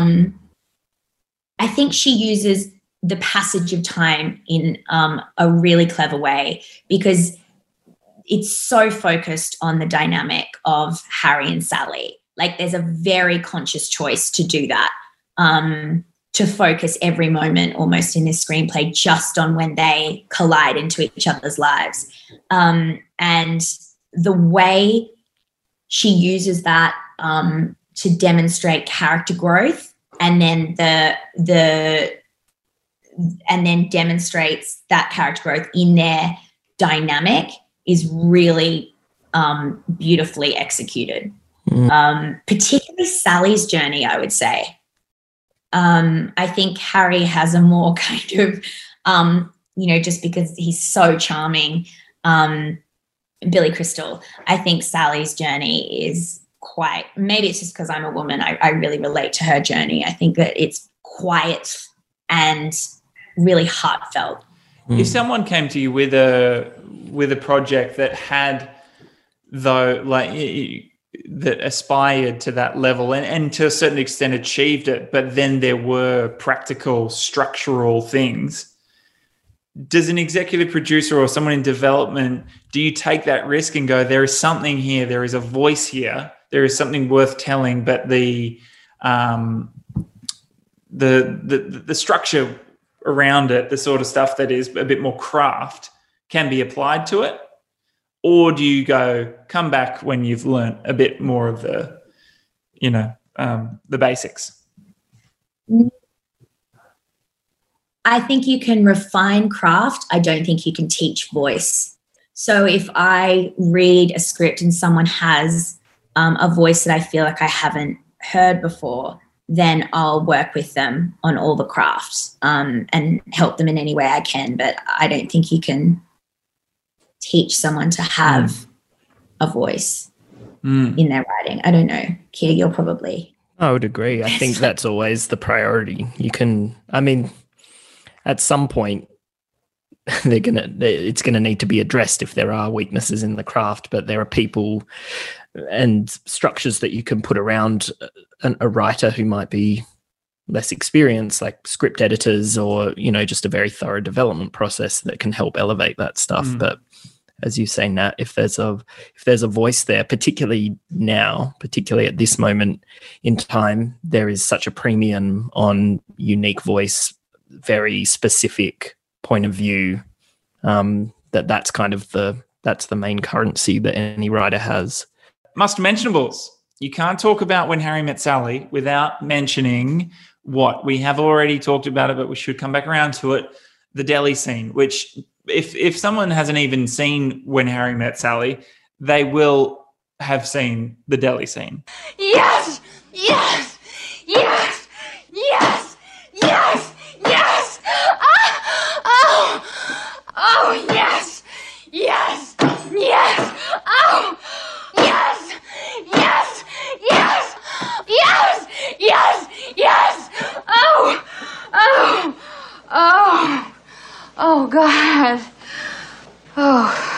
I think she uses the passage of time in a really clever way, because it's so focused on the dynamic of Harry and Sally. Like, there's a very conscious choice to do that, to focus every moment almost in this screenplay just on when they collide into each other's lives. And the way she uses that to demonstrate character growth, and then and then demonstrates that character growth in their dynamic is really beautifully executed. Particularly Sally's journey, I would say. I think Harry has a more kind of, you know, just because he's so charming, Billy Crystal. I think Sally's journey is quite, maybe it's just because I'm a woman, I really relate to her journey. I think that it's quiet and really heartfelt. If someone came to you with a project that had, though, like, that aspired to that level and to a certain extent achieved it, but then there were practical structural things, does an executive producer or someone in development, do you take that risk and go, there is something here, there is a voice here, there is something worth telling, but the structure around it, the sort of stuff that is a bit more craft, can be applied to it? Or do you go, come back when you've learnt a bit more of the, you know, the basics? I think you can refine craft. I don't think you can teach voice. So if I read a script and someone has a voice that I feel like I haven't heard before, then I'll work with them on all the crafts and help them in any way I can. But I don't think you can teach someone to have a voice in their writing. I don't know. Kia, you're probably... I would agree. I think that's always the priority. At some point, it's gonna need to be addressed if there are weaknesses in the craft, but there are people and structures that you can put around a writer who might be less experienced, like script editors or, just a very thorough development process that can help elevate that stuff. But as you say, Nat, if there's a voice there, particularly at this moment in time, there is such a premium on unique voice, very specific point of view, that's kind of that's the main currency that any writer has. Must mentionables. You can't talk about When Harry Met Sally without mentioning what we have already talked about it, but we should come back around to it. The deli scene, which if someone hasn't even seen When Harry Met Sally, they will have seen the deli scene. Yes! Yes! Yes! Yes! Yes! Yes! Oh! Oh, yes! Yes! Yes! Oh! Yes! Yes! Yes! Yes! Yes! Yes! Oh! Oh! Oh! Oh, God. Oh.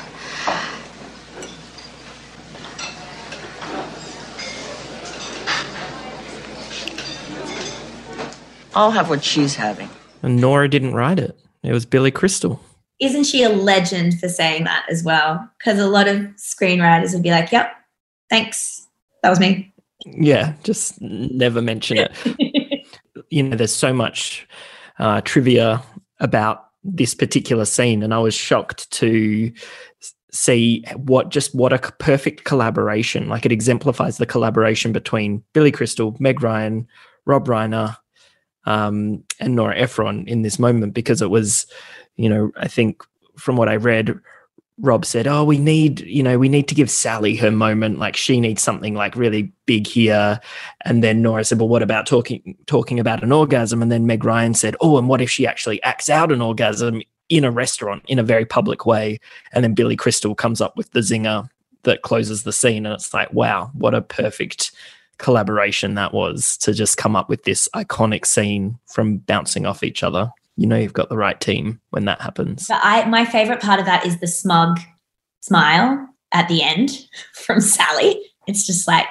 I'll have what she's having. And Nora didn't write it. It was Billy Crystal. Isn't she a legend for saying that as well? Because a lot of screenwriters would be like, yep, thanks. That was me. Yeah, just never mention it. There's so much trivia about this particular scene, and I was shocked to see what a perfect collaboration. Like, it exemplifies the collaboration between Billy Crystal, Meg Ryan, Rob Reiner, and Nora Ephron in this moment, because it was, I think from what I read, Rob said, "Oh, we need to give Sally her moment. Like, she needs something like really big here." And then Nora said, "Well, what about talking about an orgasm?" And then Meg Ryan said, "Oh, and what if she actually acts out an orgasm in a restaurant in a very public way?" And then Billy Crystal comes up with the zinger that closes the scene, and it's like, wow, what a perfect collaboration that was to just come up with this iconic scene from bouncing off each other. You've got the right team when that happens. But my favorite part of that is the smug smile at the end from Sally. It's just like,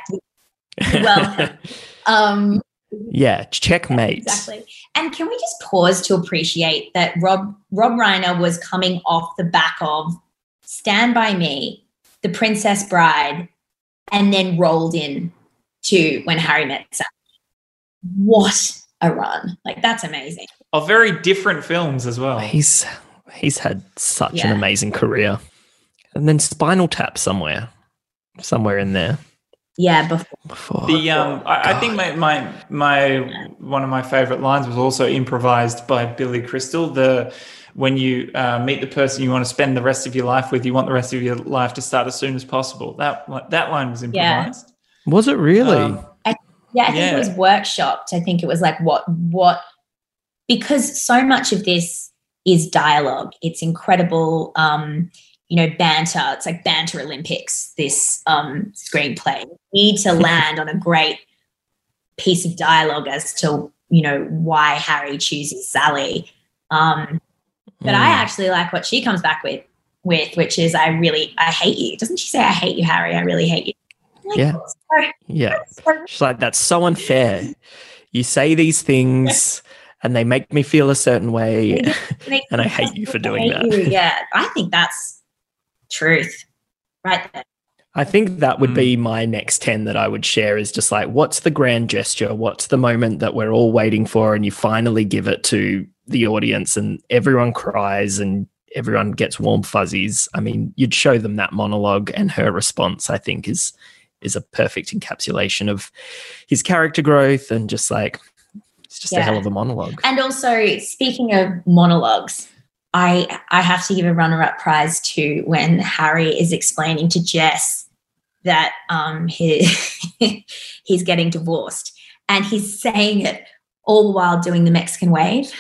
welcome. Yeah, checkmate. Exactly. And can we just pause to appreciate that Rob Reiner was coming off the back of Stand By Me, The Princess Bride, and then rolled in to When Harry Met Sally. What a run. Like, that's amazing. Of very different films as well. He's had such an amazing career. And then Spinal Tap somewhere in there. Yeah, before. I think my one of my favorite lines was also improvised by Billy Crystal. When you meet the person you want to spend the rest of your life with, you want the rest of your life to start as soon as possible. That line was improvised. Yeah. Was it really? I think it was workshopped. I think it was like what because so much of this is dialogue. It's incredible, banter. It's like banter Olympics, this screenplay. You need to land on a great piece of dialogue as to, why Harry chooses Sally. But I actually like what she comes back with, which is, I hate you. Doesn't she say, I hate you, Harry? I really hate you. Like, yeah. She's like, that's so unfair. You say these things and they make me feel a certain way, and I hate you for doing that. Yeah, I think that's truth right there. I think that would be my next 10 that I would share, is just like, what's the grand gesture? What's the moment that we're all waiting for, and you finally give it to the audience and everyone cries and everyone gets warm fuzzies. I mean, you'd show them that monologue, and her response, I think, is is a perfect encapsulation of his character growth, and just like it's just a hell of a monologue. And also, speaking of monologues, I have to give a runner-up prize to when Harry is explaining to Jess that he's getting divorced, and he's saying it all the while doing the Mexican wave.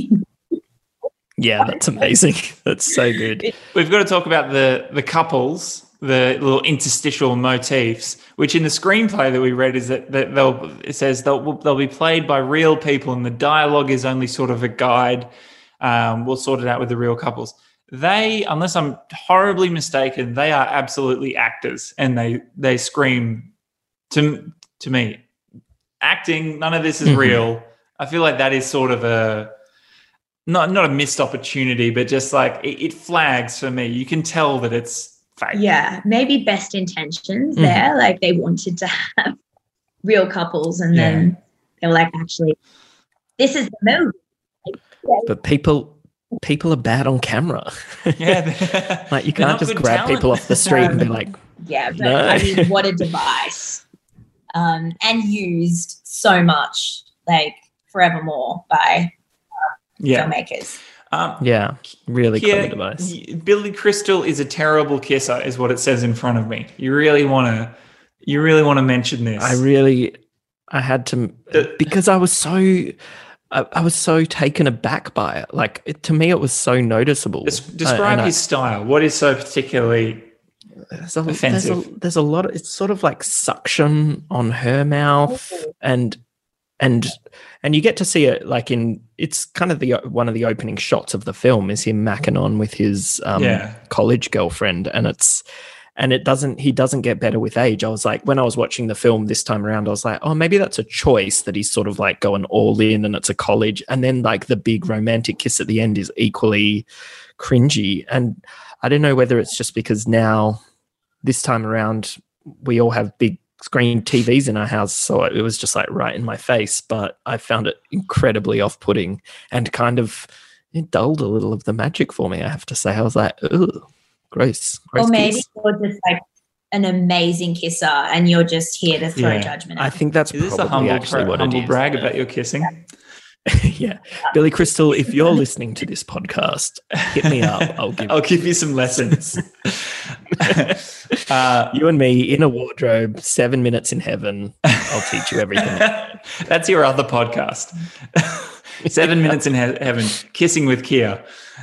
Yeah, that's amazing. That's so good. We've got to talk about the couples, the little interstitial motifs, which in the screenplay that we read is that it says they'll be played by real people, and the dialogue is only sort of a guide. We'll sort it out with the real couples. They, unless I'm horribly mistaken, they are absolutely actors, and they scream to me. Acting, none of this is real. I feel like that is sort of a not a missed opportunity, but just like it flags for me. You can tell that it's fake. Yeah, maybe best intentions there. Like they wanted to have real couples, and then they were like, actually, this is the movie. But people are bad on camera. Yeah. Like you can't just grab talent. people off the street and be like, yeah, but no. I mean, what a device. And used so much, like forevermore by filmmakers. Really clever device. Billy Crystal is a terrible kisser, is what it says in front of me. You really want to mention this. I had to, because I was so taken aback by it. Like to me, it was so noticeable. Describe his style. What is so particularly offensive? There's a lot. It's sort of like suction on her mouth, and you get to see it like it's kind of one of the opening shots of the film is him macking on with his college girlfriend, and he doesn't get better with age. I was like, when I was watching the film this time around, I was like, oh, maybe that's a choice that he's sort of like going all in and it's a college. And then like the big romantic kiss at the end is equally cringy. And I don't know whether it's just because now this time around we all have big screen TVs in our house. So it was just like right in my face, but I found it incredibly off-putting and kind of it dulled a little of the magic for me, I have to say. I was like, ugh. Gross or maybe kiss. you're just like an amazing kisser and you're just here to throw judgment out. I think that's is probably actually what it is. Humble brag about your kissing. Yeah. Billy Crystal, if you're listening to this podcast, hit me up. I'll give you some lessons. You and me in a wardrobe, 7 minutes in heaven. I'll teach you everything. That's your other podcast. 7 minutes in heaven, kissing with Kia.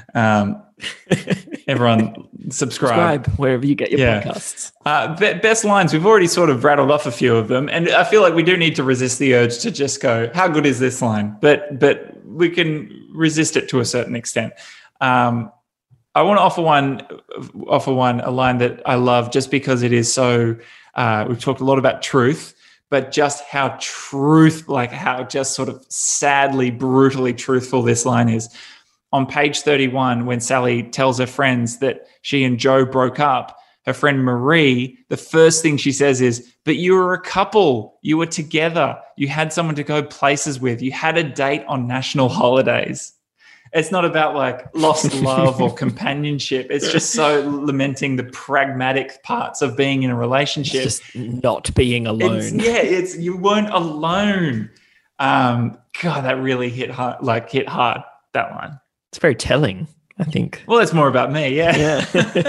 Everyone subscribe wherever you get your podcasts. Best lines, we've already sort of rattled off a few of them, and I feel like we do need to resist the urge to just go, how good is this line? But we can resist it to a certain extent. I want to offer a line that I love just because it is so we've talked a lot about truth, but just how how just sort of sadly, brutally truthful this line is. On page 31, when Sally tells her friends that she and Joe broke up, her friend Marie, the first thing she says is, but you were a couple. You were together. You had someone to go places with. You had a date on national holidays. It's not about like lost love or companionship. It's just so lamenting the pragmatic parts of being in a relationship. It's just not being alone. You weren't alone. God, that really hit hard, that line. It's very telling, I think. Well, it's more about me, yeah.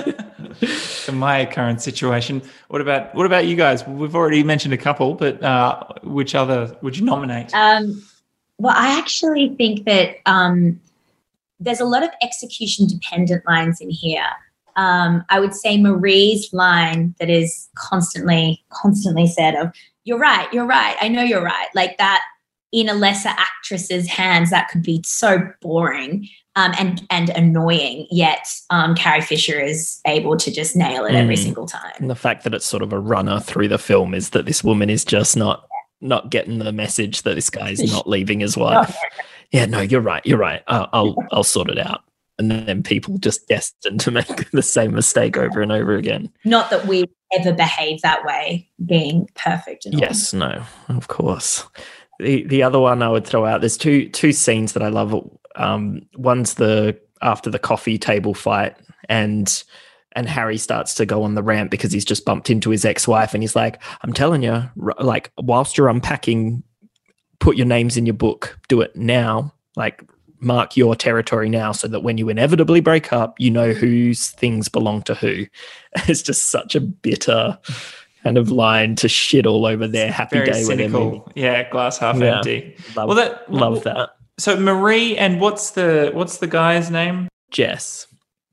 In my current situation. What about you guys? We've already mentioned a couple, but which other would you nominate? Well, I actually think that there's a lot of execution-dependent lines in here. I would say Marie's line that is constantly said of, you're right, I know you're right. Like that in a lesser actress's hands, that could be so boring. And annoying, yet Carrie Fisher is able to just nail it every single time. And the fact that it's sort of a runner through the film is that this woman is just not getting the message that this guy's not leaving his wife. Yeah, no, you're right. I'll sort it out. And then people just destined to make the same mistake over and over again. Not that we ever behave that way, being perfect. Yes, no, of course. The other one I would throw out, there's two scenes that I love. One's after the coffee table fight, and and Harry starts to go on the rant because he's just bumped into his ex-wife, and he's like, I'm telling you, like, whilst you're unpacking, put your names in your book, do it now, like mark your territory now so that when you inevitably break up, you know whose things belong to who. It's just such a bitter kind of line to shit all over their happy Very day. cynical. Yeah, glass half empty. Love that. So Marie and what's the guy's name? Jess.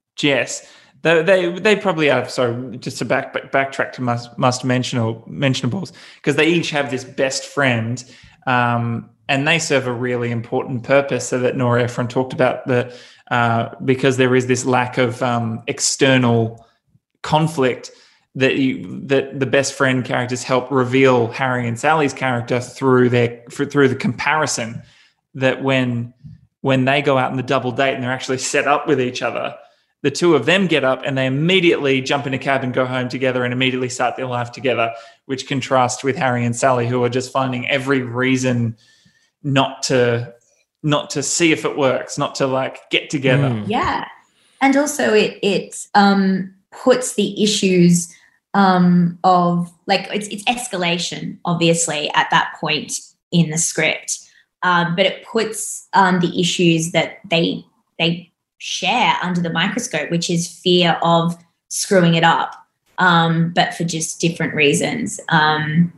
They probably have. So just to backtrack to must mentionables, because they each have this best friend, and they serve a really important purpose. So that Nora Ephron talked about because there is this lack of external conflict, that the best friend characters help reveal Harry and Sally's character through the comparison. That when they go out on the double date and they're actually set up with each other, the two of them get up and they immediately jump in a cab and go home together and immediately start their life together, which contrasts with Harry and Sally, who are just finding every reason not to see if it works, not to like get together. Yeah. And also it puts the issues of like it's escalation, obviously, at that point in the script. But it puts the issues that they share under the microscope, which is fear of screwing it up, but for just different reasons. And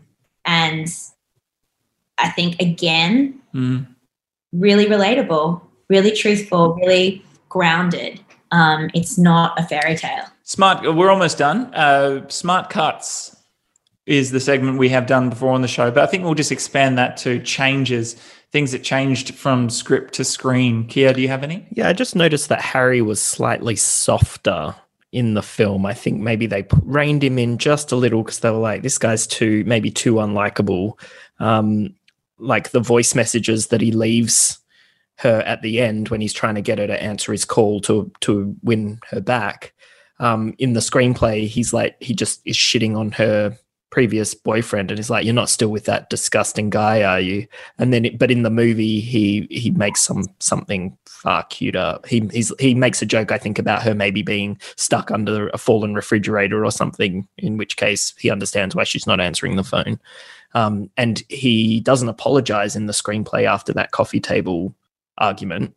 I think, again, really relatable, really truthful, really grounded. It's not a fairy tale. Smart. We're almost done. Smart Cuts is the segment we have done before on the show, but I think we'll just expand that to things that changed from script to screen. Kia, do you have any? Yeah, I just noticed that Harry was slightly softer in the film. I think maybe they reined him in just a little because they were like, this guy's too unlikable. Like the voice messages that he leaves her at the end when he's trying to get her to answer his call to win her back. In the screenplay, he just is shitting on her previous boyfriend and he's like, you're not still with that disgusting guy, are you? And then but in the movie he makes something far cuter. He makes a joke, I think, about her maybe being stuck under a fallen refrigerator or something, in which case he understands why she's not answering the phone. And he doesn't apologize in the screenplay after that coffee table argument.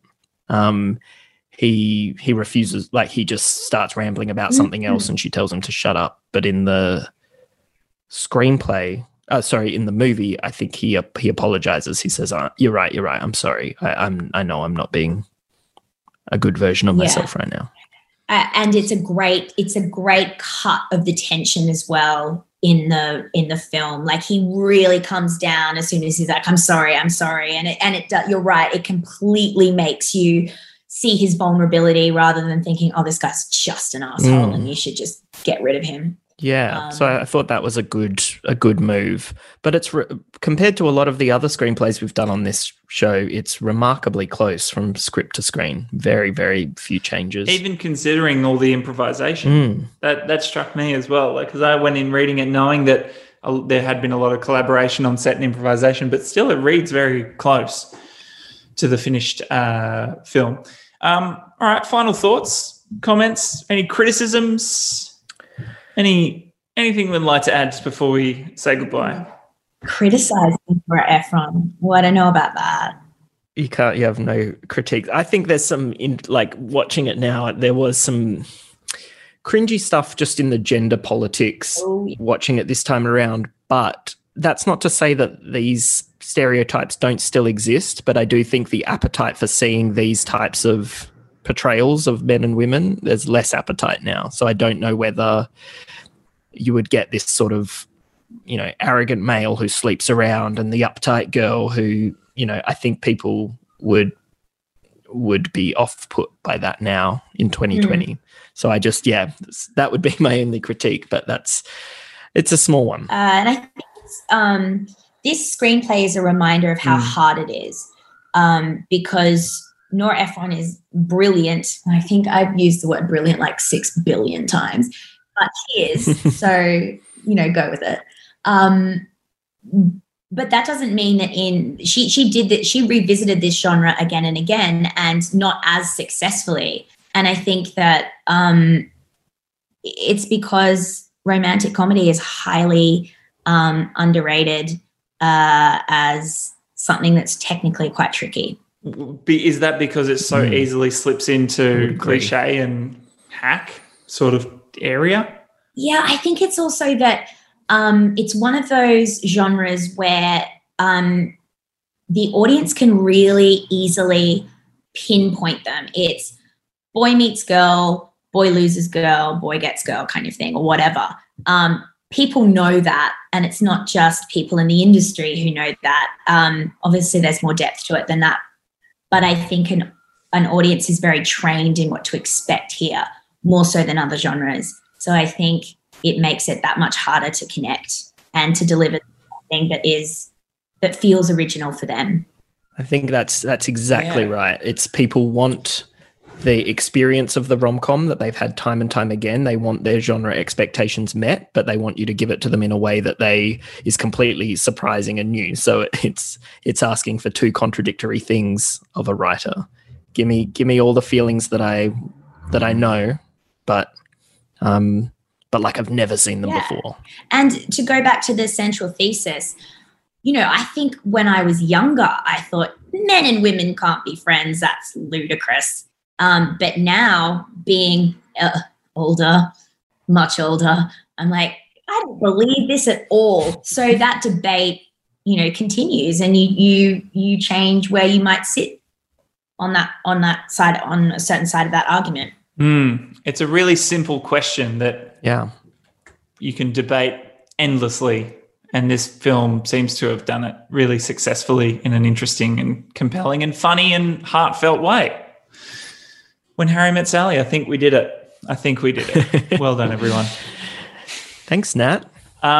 He refuses, like he just starts rambling about something else and she tells him to shut up. But in the screenplay, in the movie, I think he apologizes. He says, you're right, I'm sorry, I know I'm not being a good version of myself right now. And it's a great cut of the tension as well in the film. Like he really comes down as soon as he's like, I'm sorry, and it you're right, it completely makes you see his vulnerability rather than thinking, oh, this guy's just an asshole and you should just get rid of him. Yeah, so I thought that was a good move. But it's compared to a lot of the other screenplays we've done on this show, it's remarkably close from script to screen. Very, very few changes. Even considering all the improvisation, that struck me as well. Like, because I went in reading it knowing that there had been a lot of collaboration on set and improvisation, but still it reads very close to the finished film. All right, final thoughts, comments, any criticisms? Anything we'd like to add before we say goodbye? Criticizing for Ephron. Well, I don't know about that. You have no critique. I think there's some, watching it now, there was some cringy stuff just in the gender politics watching it this time around. But that's not to say that these stereotypes don't still exist. But I do think the appetite for seeing these types of portrayals of men and women, there's less appetite now. So I don't know whether you would get this sort of, arrogant male who sleeps around and the uptight girl who, I think people would be off put by that now in 2020. So I just, that would be my only critique, but it's a small one. And I think this screenplay is a reminder of how hard it is, because Nora Ephron is brilliant. I think I've used the word brilliant like 6 billion times, but she is. So, go with it. But that doesn't mean that she did that. She revisited this genre again and again and not as successfully. And I think that it's because romantic comedy is highly underrated as something that's technically quite tricky. Is that because it so easily slips into cliche and hack sort of area? Yeah, I think it's also that it's one of those genres where the audience can really easily pinpoint them. It's boy meets girl, boy loses girl, boy gets girl kind of thing, or whatever. People know that, and it's not just people in the industry who know that. Obviously, there's more depth to it than that. But I think an audience is very trained in what to expect here, more so than other genres. So I think it makes it that much harder to connect and to deliver something that feels original for them. I think that's exactly right. It's people want the experience of the rom-com that they've had time and time again. They want their genre expectations met, but they want you to give it to them in a way that is completely surprising and new. So it's asking for two contradictory things of a writer. Give me all the feelings that I know, but like I've never seen them before. And to go back to the central thesis, I think when I was younger, I thought men and women can't be friends. That's ludicrous. But now, being older, much older, I'm like, I don't believe this at all. So that debate, continues, and you change where you might sit on that side, on a certain side of that argument. It's a really simple question that you can debate endlessly, and this film seems to have done it really successfully in an interesting and compelling and funny and heartfelt way. When Harry Met Sally, I think we did it. Well done, everyone. Thanks, Nat.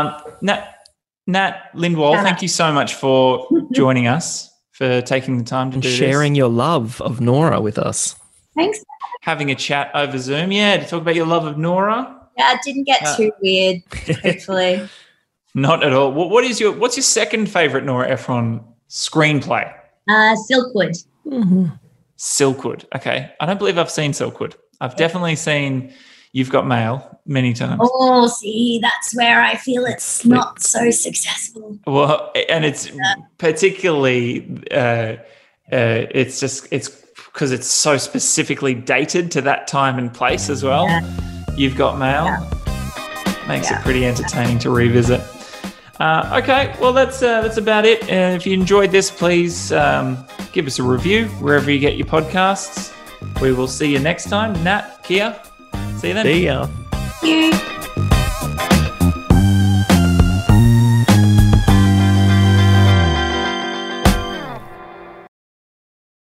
Nat Lindwall, thank you so much for joining us, for taking the time to do sharing your love of Nora with us. Thanks. Having a chat over Zoom, to talk about your love of Nora. Yeah, it didn't get too weird, hopefully. Not at all. What's your second favorite Nora Ephron screenplay? Silkwood. Mm-hmm. Silkwood. Okay. I don't believe I've seen Silkwood. I've definitely seen You've Got Mail many times. Oh, see, that's where I feel it's not so successful. Well, and it's particularly, it's because it's so specifically dated to that time and place as well. Yeah. You've Got Mail. Makes it pretty entertaining to revisit. Okay, well, that's about it. If you enjoyed this, please give us a review wherever you get your podcasts. We will see you next time. Nat, Kia, see you then. See ya. Thank you.